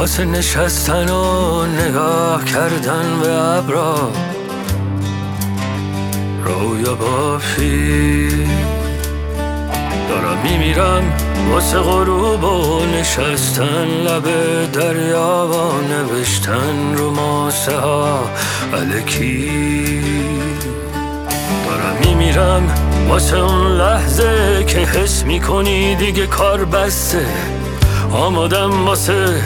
واسه نشستن و نگاه کردن به ابرا، رویا بافی دارم میمیرم واسه غروب و نشستن لب دریا و نوشتن رو ماسه ها الکی. دارم میمیرم واسه اون لحظه که حس میکنی دیگه کار بسته، آمادم واسه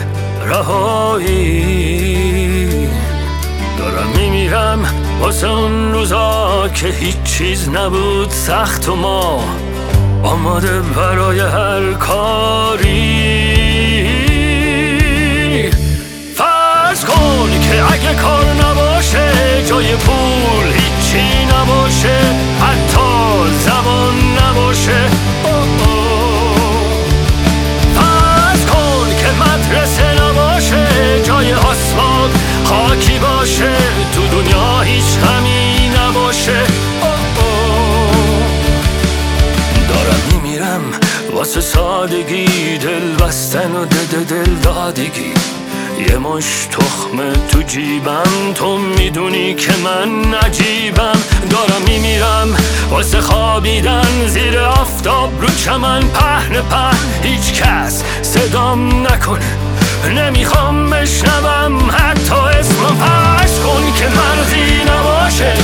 رهایی. دارم میمیرم واسه اون روزا که هیچ چیز نبود سخت و ما آماده برای هر کاری. فرض کن که اگه کار نباشه، جای پول هیچی نباشه، حتی زبان نباشه. فرض کن که مدرسه نباشه، جای آسمان خاکی باشه، تو دنیا هیچ غمی نباشه. دارم میمیرم واسه سادگی، دل بستن و دل دادگی. یه مش تخمه تو جیبم، تو میدونی که من عجیبم. دارم میمیرم واسه خوابیدن زیر آفتاب رو چمن پهن هیچ کس صدام نکنه، نمیخوام بشنوم حتی اسمم. فرض کن که مرزی نباشه،